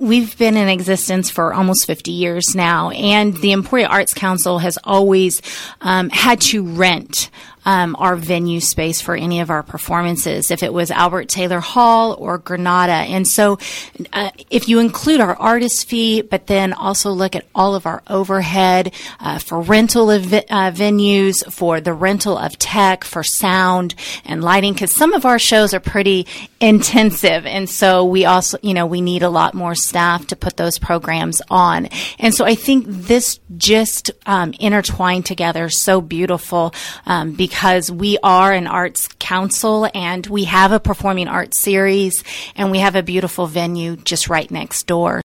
We've been in existence for almost 50 years now, and the Emporia Arts Council has always had to rent our venue space for any of our performances, if it was Albert Taylor Hall or Granada. And so if you include our artist fee, but then also look at all of our overhead for rental of venues, for the rental of tech, for sound and lighting, because some of our shows are pretty intensive. And so we also, we need a lot more staff to put those programs on. And so I think this just intertwined together so beautiful because we are an arts council and we have a performing arts series and we have a beautiful venue just right next door.